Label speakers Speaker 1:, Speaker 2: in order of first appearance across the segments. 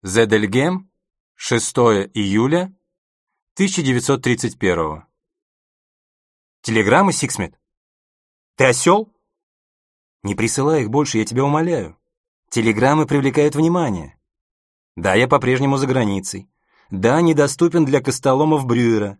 Speaker 1: Зедельгем, 6 июля 1931. Телеграммы, Сиксмит? Ты осел? Не присылай их больше, я тебя умоляю. Телеграммы привлекают внимание. Да, я по-прежнему за границей. Да, недоступен для костоломов Брюера.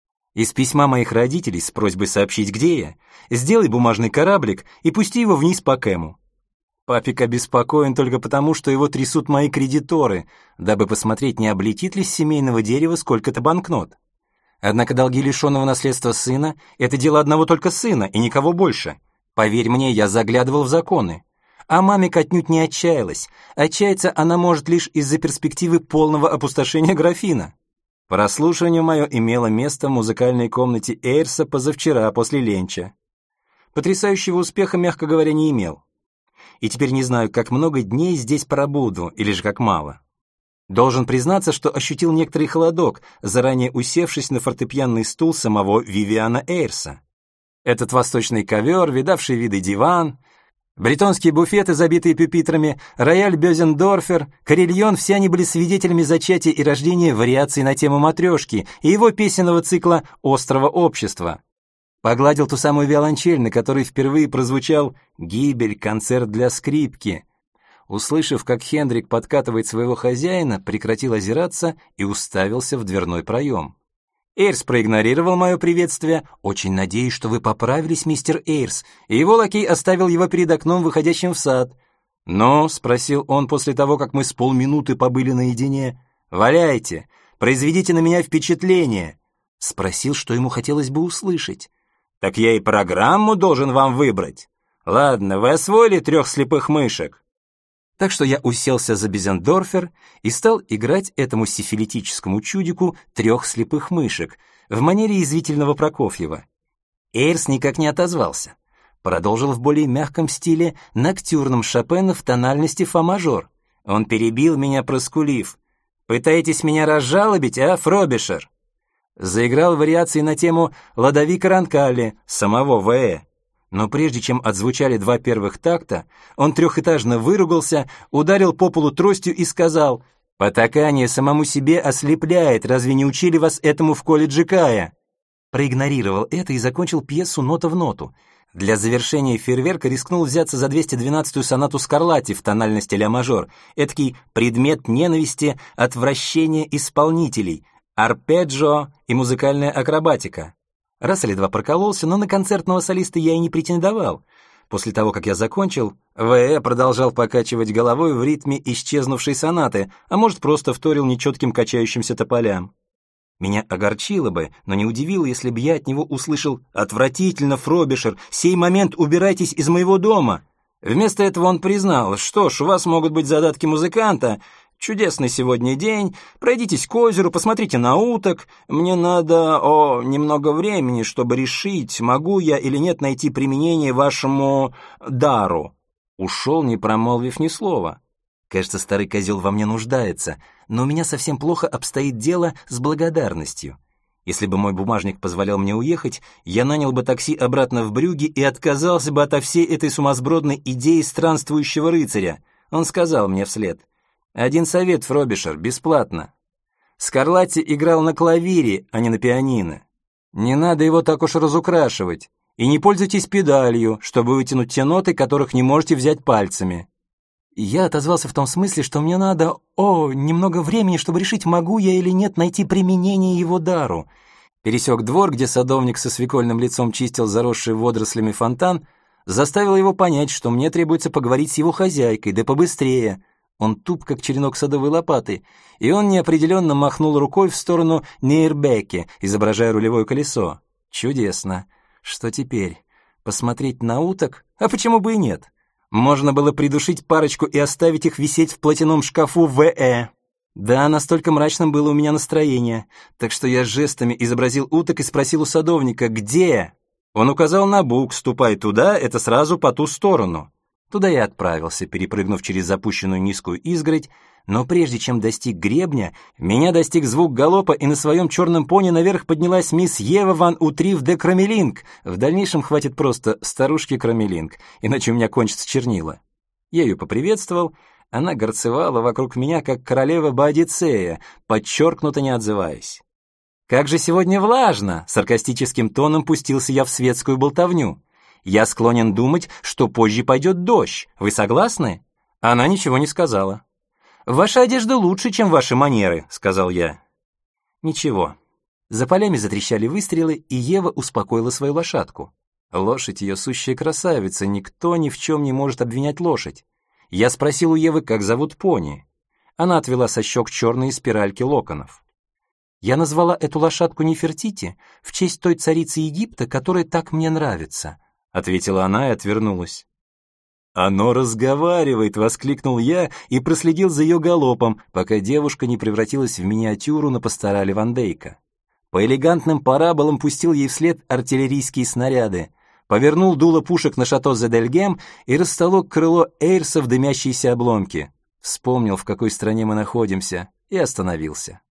Speaker 1: Из письма моих родителей с просьбой сообщить, где я, сделай бумажный кораблик и пусти его вниз по Кэму. Папик обеспокоен только потому, что его трясут мои кредиторы, дабы посмотреть, не облетит ли с семейного дерева сколько-то банкнот. Однако долги лишенного наследства сына — это дело одного только сына и никого больше. Поверь мне, я заглядывал в законы. А мамик отнюдь не отчаялась. Отчаяться она может лишь из-за перспективы полного опустошения графина. Прослушивание мое имело место в музыкальной комнате Эйрса позавчера после ленча. Потрясающего успеха, мягко говоря, не имел. И теперь не знаю, как много дней здесь пробуду, или же как мало. Должен признаться, что ощутил некоторый холодок, заранее усевшись на фортепианный стул самого Вивиана Эйрса. Этот восточный ковер, видавший виды диван, бретонские буфеты, забитые пюпитрами, рояль Бёзендорфер, карельон — все они были свидетелями зачатия и рождения вариаций на тему матрешки и его песенного цикла «Острого общества». Погладил ту самую виолончель, на которой впервые прозвучал «Гибель, концерт для скрипки». Услышав, как Хендрик подкатывает своего хозяина, прекратил озираться и уставился в дверной проем. Эйрс проигнорировал мое приветствие. «Очень надеюсь, что вы поправились, мистер Эйрс», и его лакей оставил его перед окном, выходящим в сад. «Ну?» — спросил он после того, как мы с полминуты побыли наедине. «Валяйте, произведите на меня впечатление». Спросил, что ему хотелось бы услышать. «Так я и программу должен вам выбрать. Ладно, вы освоили 3 слепых мышек». Так что я уселся за Бёзендорфер и стал играть этому сифилитическому чудику 3 слепых мышек в манере язвительного Прокофьева. Эйрс никак не отозвался. Продолжил в более мягком стиле ноктюрном Шопена в тональности фа-мажор. Он перебил меня, проскулив: «Пытаетесь меня разжалобить, а, Фробишер?» Заиграл вариации на тему Лодовика Ронкалли, самого В.Э. Но прежде чем отзвучали 2 первых такта, он трехэтажно выругался, ударил по полу тростью и сказал: «Потакание самому себе ослепляет, разве не учили вас этому в колледже Кая?» Проигнорировал это и закончил пьесу нота в ноту. Для завершения фейерверка рискнул взяться за 212-ю сонату Скарлатти в тональности ля-мажор, эдакий предмет ненависти, отвращения исполнителей, арпеджио и музыкальная акробатика. Раз или два прокололся, но на концертного солиста я и не претендовал. После того, как я закончил, В.Э. продолжал покачивать головой в ритме исчезнувшей сонаты, а может, просто вторил нечетким качающимся тополям. Меня огорчило бы, но не удивило, если бы я от него услышал: «Отвратительно, Фробишер, сей момент убирайтесь из моего дома». Вместо этого он признал: «Что ж, у вас могут быть задатки музыканта. Чудесный сегодня день, пройдитесь к озеру, посмотрите на уток. Мне надо, немного времени, чтобы решить, могу я или нет найти применение вашему дару». Ушел, не промолвив ни слова. Кажется, старый козел во мне нуждается, но у меня совсем плохо обстоит дело с благодарностью. Если бы мой бумажник позволял мне уехать, я нанял бы такси обратно в Брюгге и отказался бы ото всей этой сумасбродной идеи странствующего рыцаря. Он сказал мне вслед: «Один совет, Фробишер, бесплатно. Скарлатти играл на клавире, а не на пианино. Не надо его так уж разукрашивать. И не пользуйтесь педалью, чтобы вытянуть те ноты, которых не можете взять пальцами». Я отозвался в том смысле, что мне надо, немного времени, чтобы решить, могу я или нет найти применение его дару. Пересек двор, где садовник со свекольным лицом чистил заросший водорослями фонтан, заставил его понять, что мне требуется поговорить с его хозяйкой, да побыстрее. Он туп, как черенок садовой лопаты, и он неопределенно махнул рукой в сторону Нейрбеке, изображая рулевое колесо. Чудесно. Что теперь? Посмотреть на уток? А почему бы и нет? Можно было придушить парочку и оставить их висеть в платяном шкафу В.Э. Да, настолько мрачным было у меня настроение, так что я жестами изобразил уток и спросил у садовника: «Где?» Он указал на бук: «Ступай туда, это сразу по ту сторону». Туда я отправился, перепрыгнув через запущенную низкую изгородь, но прежде чем достиг гребня, меня достиг звук галопа, и на своем черном пони наверх поднялась мисс Ева ван Утриф де Крамелинг. В дальнейшем хватит просто старушки Крамелинг, иначе у меня кончатся чернила. Я ее поприветствовал, Она горцевала вокруг меня, как королева Боадицея, подчеркнуто не отзываясь. «Как же сегодня влажно!» — саркастическим тоном пустился я в светскую болтовню. «Я склонен думать, что позже пойдет дождь. Вы согласны?» Она ничего не сказала. «Ваша одежда лучше, чем ваши манеры», — сказал я. Ничего. За полями затрещали выстрелы, и Ева успокоила свою лошадку. Лошадь ее сущая красавица, никто ни в чем не может обвинять лошадь. Я спросил у Евы, как зовут пони. Она отвела со щек черные спиральки локонов. Я назвала эту лошадку Нефертити в честь той царицы Египта, которая так мне нравится, ответила она и отвернулась. «Оно разговаривает!» — воскликнул я и проследил за ее галопом, пока девушка не превратилась в миниатюру на пасторале Ван Дейка. По элегантным параболам пустил ей вслед артиллерийские снаряды, повернул дуло пушек на шато Зедельгем и растолок крыло Эйрса в дымящиеся обломки. Вспомнил, в какой стране мы находимся, и остановился.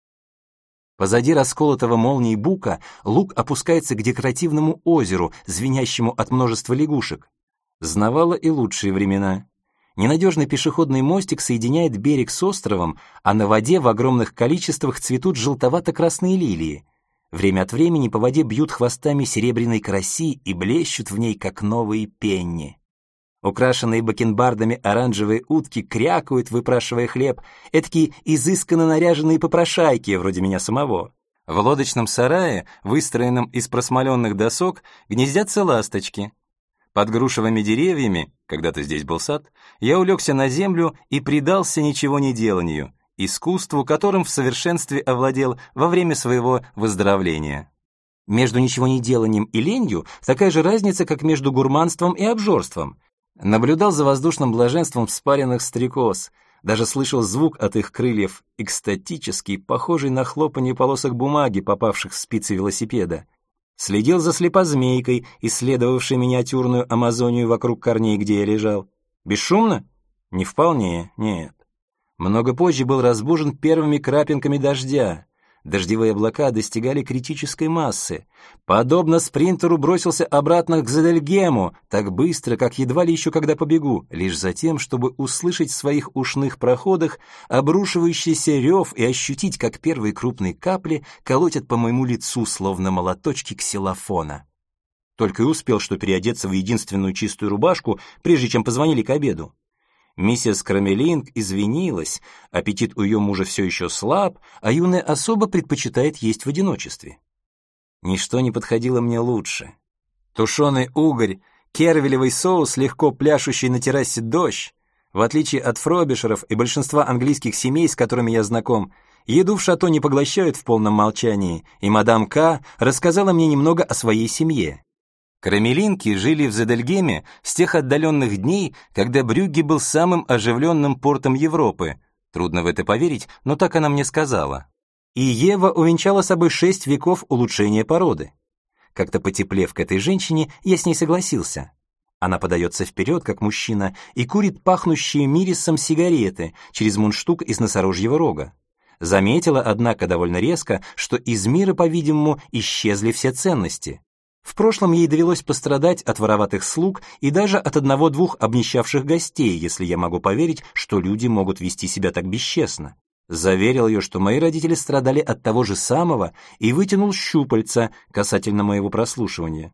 Speaker 1: Позади расколотого молнией бука луг опускается к декоративному озеру, звенящему от множества лягушек. Знавала и лучшие времена. Ненадежный пешеходный мостик соединяет берег с островом, а на воде в огромных количествах цветут желтовато-красные лилии. Время от времени по воде бьют хвостами серебряной караси и блещут в ней, как новые пенни. Украшенные бакенбардами оранжевые утки крякают, выпрашивая хлеб, эдакие изысканно наряженные попрошайки, вроде меня самого. В лодочном сарае, выстроенном из просмоленных досок, гнездятся ласточки. Под грушевыми деревьями, когда-то здесь был сад, я улегся на землю и предался ничего не деланию, искусству, которым в совершенстве овладел во время своего выздоровления. Между ничего не деланием и ленью такая же разница, как между гурманством и обжорством. Наблюдал за воздушным блаженством вспаренных стрекоз, даже слышал звук от их крыльев, экстатический, похожий на хлопанье полосок бумаги, попавших в спицы велосипеда. Следил за слепозмейкой, исследовавшей миниатюрную Амазонию вокруг корней, где я лежал. Бесшумно? Не вполне, нет. Много позже был разбужен первыми крапинками дождя. Дождевые облака достигали критической массы. Подобно спринтеру бросился обратно к Зедельгему, так быстро, как едва ли еще когда побегу, лишь за тем, чтобы услышать в своих ушных проходах обрушивающийся рев и ощутить, как первые крупные капли колотят по моему лицу, словно молоточки ксилофона. Только и успел, что переодеться в единственную чистую рубашку, прежде чем позвонили к обеду. Миссис Крамелинг извинилась, аппетит у ее мужа все еще слаб, а юная особа предпочитает есть в одиночестве. Ничто не подходило мне лучше. Тушеный угорь, кервелевый соус, легко пляшущий на террасе дождь. В отличие от фробишеров и большинства английских семей, с которыми я знаком, еду в шато не поглощают в полном молчании, и мадам К. рассказала мне немного о своей семье. Крамелинки жили в Зедельгеме с тех отдаленных дней, когда Брюгге был самым оживленным портом Европы. Трудно в это поверить, но так она мне сказала. И Ева увенчала собой 6 веков улучшения породы. Как-то потеплев к этой женщине, я с ней согласился. Она подается вперед, как мужчина, и курит пахнущие мирисом сигареты через мундштук из носорожьего рога. Заметила, однако, довольно резко, что из мира, по-видимому, исчезли все ценности. В прошлом ей довелось пострадать от вороватых слуг и даже от 1-2 обнищавших гостей, если я могу поверить, что люди могут вести себя так бесчестно. Заверил ее, что мои родители страдали от того же самого, и вытянул щупальца касательно моего прослушивания.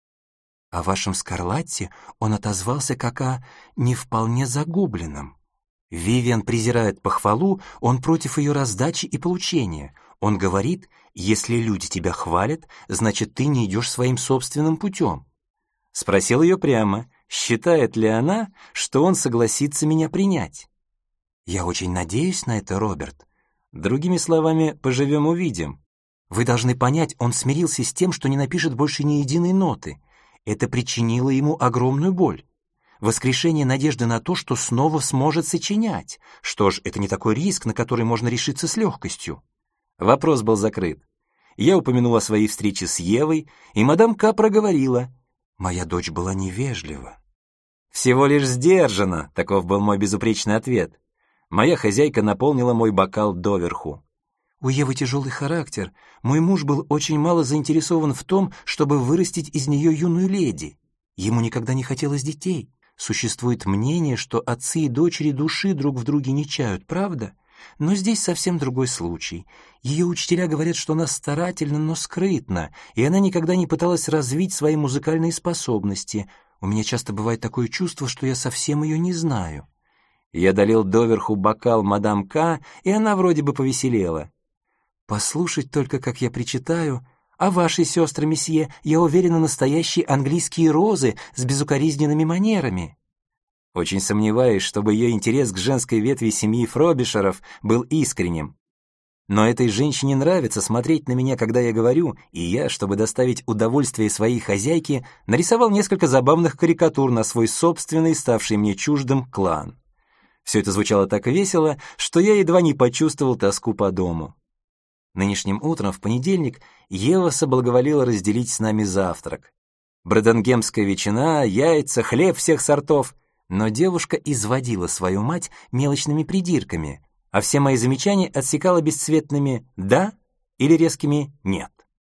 Speaker 1: О вашем Скарлатте он отозвался как о не вполне загубленном. Вивиан презирает похвалу, он против ее раздачи и получения. Он говорит, если люди тебя хвалят, значит, ты не идешь своим собственным путем. Спросил ее прямо, считает ли она, что он согласится меня принять. Я очень надеюсь на это, Роберт. Другими словами, поживем-увидим. Вы должны понять, он смирился с тем, что не напишет больше ни единой ноты. Это причинило ему огромную боль. Воскрешение надежды на то, что снова сможет сочинять. Что ж, это не такой риск, на который можно решиться с легкостью. Вопрос был закрыт. Я упомянула о своей встрече с Евой, и мадам К. проговорила. Моя дочь была невежлива. Всего лишь сдержана, таков был мой безупречный ответ. Моя хозяйка наполнила мой бокал доверху. У Евы тяжелый характер. Мой муж был очень мало заинтересован в том, чтобы вырастить из нее юную леди. Ему никогда не хотелось детей. Существует мнение, что отцы и дочери души друг в друге не чают, правда? Но здесь совсем другой случай. Ее учителя говорят, что она старательна, но скрытна, и она никогда не пыталась развить свои музыкальные способности. У меня часто бывает такое чувство, что я совсем ее не знаю. Я долил доверху бокал мадам К, и она вроде бы повеселела. Послушать только, как я причитаю: «А ваши сестры, месье, я уверена, настоящие английские розы с безукоризненными манерами». Очень сомневаюсь, чтобы ее интерес к женской ветви семьи Фробишеров был искренним. Но этой женщине нравится смотреть на меня, когда я говорю, и я, чтобы доставить удовольствие своей хозяйке, нарисовал несколько забавных карикатур на свой собственный, ставший мне чуждым, клан. Все это звучало так весело, что я едва не почувствовал тоску по дому. Нынешним утром, в понедельник, Ева соблаговолила разделить с нами завтрак. Броденгемская ветчина, яйца, хлеб всех сортов. Но девушка изводила свою мать мелочными придирками, а все мои замечания отсекала бесцветными «да» или резкими «нет».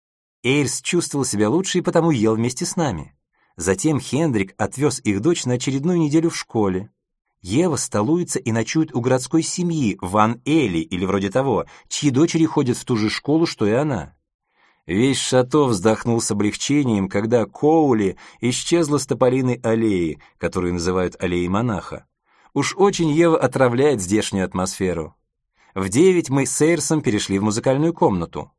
Speaker 1: Эйрс чувствовал себя лучше и потому ел вместе с нами. Затем Хендрик отвез их дочь на очередную неделю в школе. Ева столуется и ночует у городской семьи Ван Эли или вроде того, чьи дочери ходят в ту же школу, что и она. Весь шато вздохнул с облегчением, когда Коули исчезла с Тополиной аллеи, которую называют аллеей монаха. Уж очень Ева отравляет здешнюю атмосферу. В 9 мы с Эйрсом перешли в музыкальную комнату.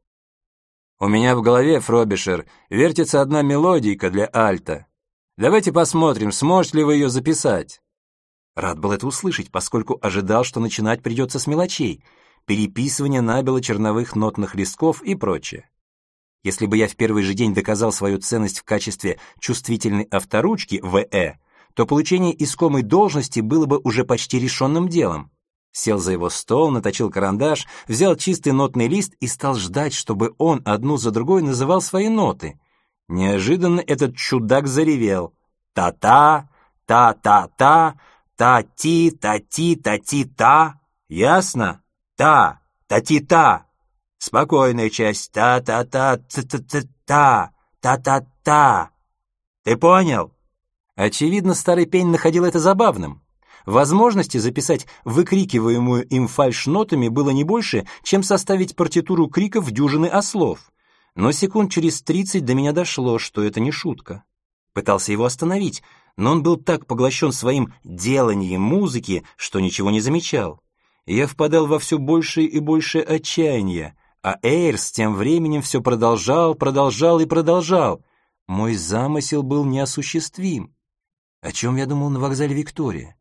Speaker 1: «У меня в голове, Фробишер, вертится одна мелодийка для альта. Давайте посмотрим, сможете ли вы ее записать». Рад был это услышать, поскольку ожидал, что начинать придется с мелочей, переписывания набело черновых нотных листков и прочее. Если бы я в первый же день доказал свою ценность в качестве чувствительной авторучки В.Э., то получение искомой должности было бы уже почти решенным делом. Сел за его стол, наточил карандаш, взял чистый нотный лист и стал ждать, чтобы он одну за другой называл свои ноты. Неожиданно этот чудак заревел. Та-та, та-та-та, та-ти, та-ти, та-ти-та. Ясно? Та, та-ти-та. Спокойная часть. Та-та-та, та-та-та, та-та-та. Ты понял? Очевидно, старый пень находил это забавным. Возможности записать выкрикиваемую им фальшнотами было не больше, чем составить партитуру криков дюжины ослов. Но секунд через 30 до меня дошло, что это не шутка. Пытался его остановить, но он был так поглощен своим деланием музыки, что ничего не замечал. Я впадал во все большее и большее отчаяние, а Эйрс тем временем все продолжал и продолжал. Мой замысел был неосуществим. О чем я думал на вокзале Виктория?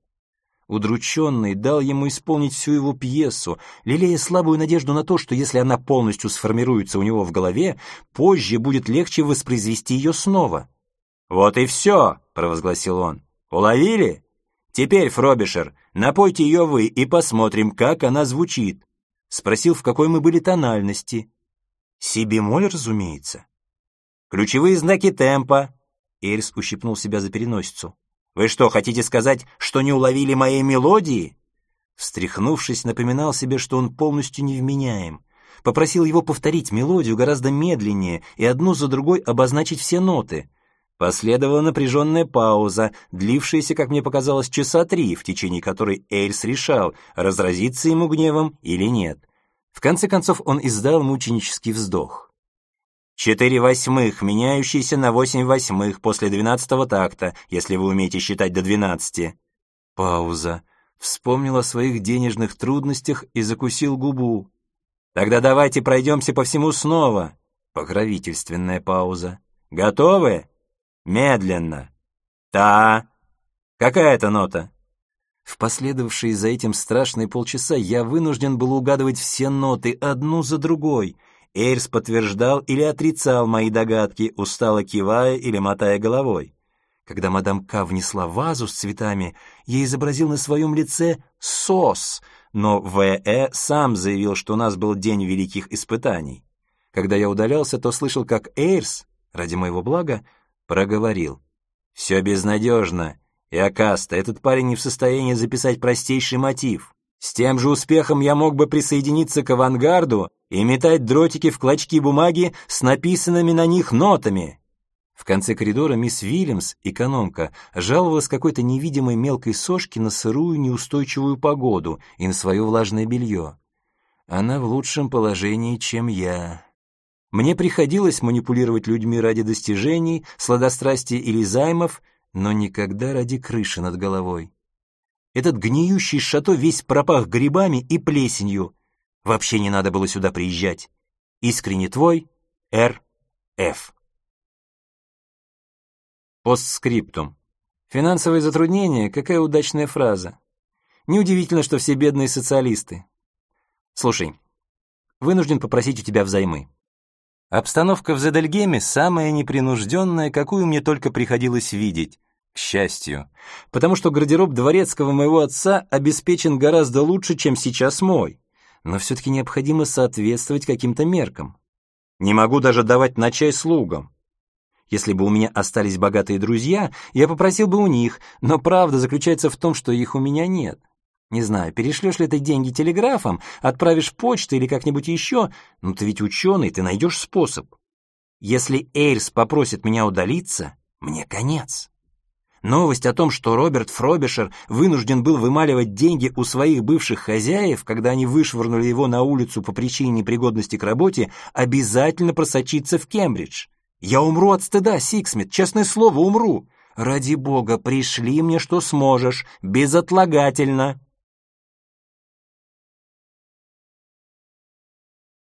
Speaker 1: Удрученный дал ему исполнить всю его пьесу, лелея слабую надежду на то, что если она полностью сформируется у него в голове, позже будет легче воспроизвести ее снова. «Вот и все», — провозгласил он. «Уловили? Теперь, Фробишер, напойте ее вы и посмотрим, как она звучит». Спросил, в какой мы были тональности. Си бемоль, разумеется. «Ключевые знаки темпа». Эйрс ущипнул себя за переносицу. «Вы что, хотите сказать, что не уловили моей мелодии?» Встряхнувшись, напоминал себе, что он полностью невменяем. Попросил его повторить мелодию гораздо медленнее и одну за другой обозначить все ноты. Последовала напряженная пауза, длившаяся, как мне показалось, часа 3, в течение которой Эйрс решал, разразиться ему гневом или нет. В конце концов он издал мученический вздох. 4/8, меняющиеся на 8/8 после 12-го такта, если вы умеете считать до 12. Пауза. Вспомнил о своих денежных трудностях и закусил губу. Тогда давайте пройдемся по всему снова. Покровительственная пауза. Готовы? Медленно. Та. Какая это нота? В последовавшие за этим страшные полчаса я вынужден был угадывать все ноты одну за другой. Эйрс подтверждал или отрицал мои догадки, устало кивая или мотая головой. Когда мадам К. внесла вазу с цветами, я изобразил на своем лице сос, но В.Э. сам заявил, что у нас был день великих испытаний. Когда я удалялся, то слышал, как Эйрс, ради моего блага, проговорил. «Все безнадежно. И Акаста, этот парень не в состоянии записать простейший мотив. С тем же успехом я мог бы присоединиться к авангарду и метать дротики в клочки бумаги с написанными на них нотами». В конце коридора мисс Вильямс, экономка, жаловалась какой-то невидимой мелкой сошке на сырую неустойчивую погоду и на свое влажное белье. Она в лучшем положении, чем я. Мне приходилось манипулировать людьми ради достижений, сладострастия или займов, но никогда ради крыши над головой. Этот гниющий шато весь пропах грибами и плесенью. Вообще не надо было сюда приезжать. Искренне твой, Р.Ф. Постскриптум. Финансовые затруднения — какая удачная фраза. Неудивительно, что все бедные социалисты. Слушай, вынужден попросить у тебя взаймы. Обстановка в Зедельгеме самая непринужденная, какую мне только приходилось видеть, к счастью, потому что гардероб дворецкого моего отца обеспечен гораздо лучше, чем сейчас мой, но все-таки необходимо соответствовать каким-то меркам. Не могу даже давать на чай слугам. Если бы у меня остались богатые друзья, я попросил бы у них, но правда заключается в том, что их у меня нет. Не знаю, перешлешь ли ты деньги телеграфом, отправишь почтой или как-нибудь еще, но ты ведь ученый, ты найдешь способ. Если Эйрс попросит меня удалиться, мне конец. Новость о том, что Роберт Фробишер вынужден был вымаливать деньги у своих бывших хозяев, когда они вышвырнули его на улицу по причине непригодности к работе, обязательно просочится в Кембридж. Я умру от стыда, Сиксмит, честное слово, умру. Ради бога, пришли мне, что сможешь, безотлагательно.